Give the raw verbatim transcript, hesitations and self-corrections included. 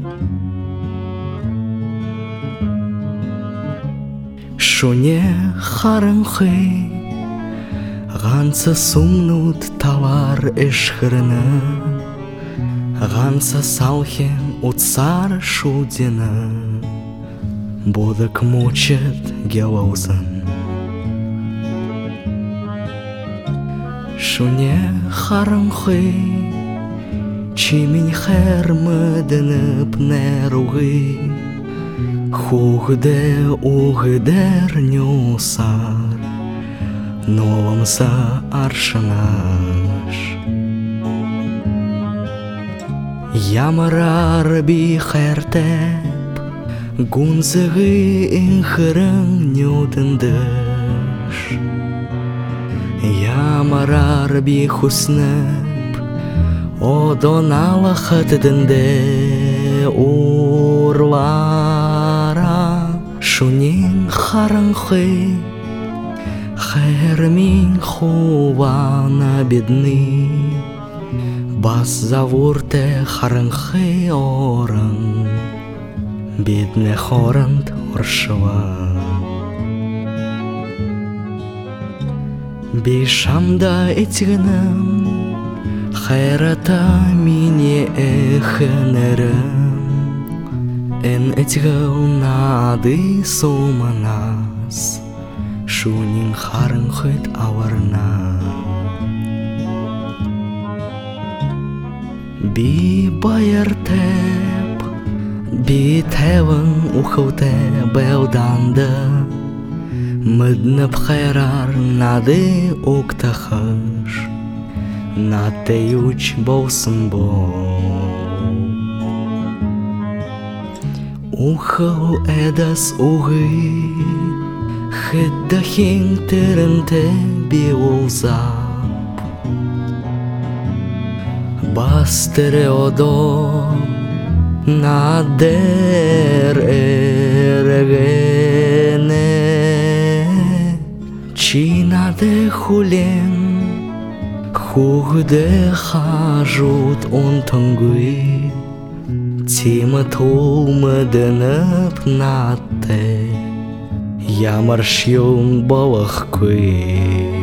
Шуне харынхый Ганса сумнут талар эшхырны Ганса салхен утсар шудина Бодык мучет гелаузын Шуне харынхый Чимин хермыдынып неругы Хугде угдер нюсар Новымса аршынаш Ямарар би хертеп Гунзыгы инхырын нютындыш Ямарар би хуснып Одонала хатыдынде урлара Шунин харынхый Хермин хувана бедный Бас завурте харынхый орын Бедне хоранд оршыва Бишамда этигнім Хайрата мине эхенерім Эн этигіл нады суманас Шунин харынхыт аварна Би байыртеп Би тевін ухылте белданды Мыднып хайрар нады уктахыш Нате юч болсын бол Ухыл эдас уғы Хыддахин тірінті биулзап Бастыры одо Надер эргене Чинаде хулен Хугде хажут он тыңгы Тимы тулмыдынып натты Ямар шьюн балых күй